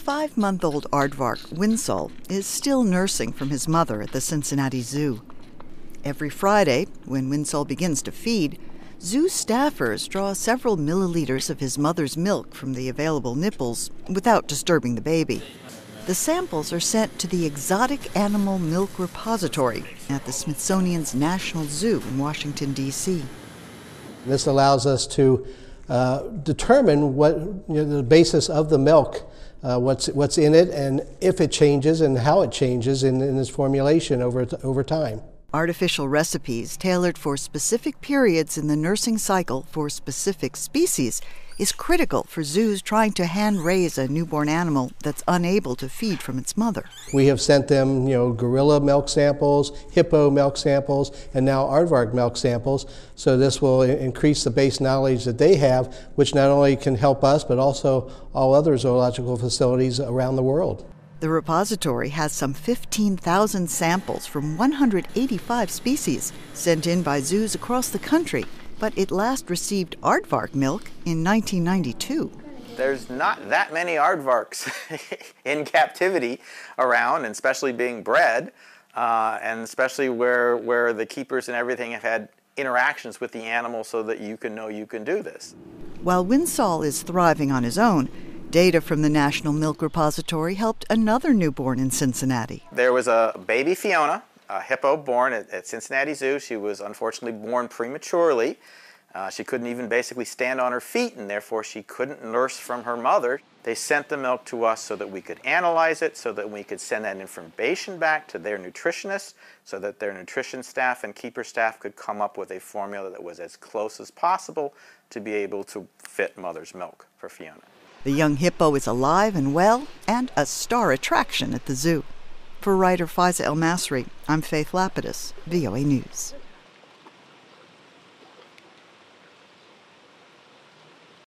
5-month-old aardvark, Winsol, is still nursing from his mother at the Cincinnati Zoo. Every Friday, when Winsol begins to feed, zoo staffers draw several milliliters of his mother's milk from the available nipples without disturbing the baby. The samples are sent to the Exotic Animal Milk Repository at the Smithsonian's National Zoo in Washington, D.C. This allows us to determine what the basis of the milk, what's in it, and if it changes and how it changes in its formulation over time. Artificial recipes tailored for specific periods in the nursing cycle for specific species is critical for zoos trying to hand-raise a newborn animal that's unable to feed from its mother. We have sent them, gorilla milk samples, hippo milk samples, and now aardvark milk samples. So this will increase the base knowledge that they have, which not only can help us, but also all other zoological facilities around the world. The repository has some 15,000 samples from 185 species sent in by zoos across the country, but it last received aardvark milk in 1992. There's not that many aardvarks in captivity around, and especially being bred, and especially where the keepers and everything have had interactions with the animal so that you can know you can do this. While Winsol is thriving on his own, data from the National Milk Repository helped another newborn in Cincinnati. There was a baby Fiona, a hippo born at Cincinnati Zoo. She was unfortunately born prematurely. She couldn't even basically stand on her feet, and therefore she couldn't nurse from her mother. They sent the milk to us so that we could analyze it, so that we could send that information back to their nutritionists, so that their nutrition staff and keeper staff could come up with a formula that was as close as possible to be able to fit mother's milk for Fiona. The young hippo is alive and well, and a star attraction at the zoo. For writer Faiza El Masri, I'm Faith Lapidus, VOA News.